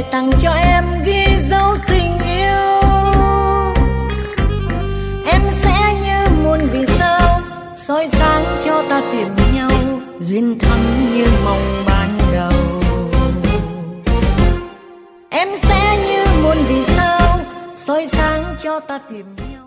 tặng cho em ghi dấu tình yêu. Em sẽ như muôn vì sao soi sáng cho ta tìm nhau, duyên thắm như mộng ban đầu. Em sẽ như muôn vì sao soi sáng cho ta tìm nhau.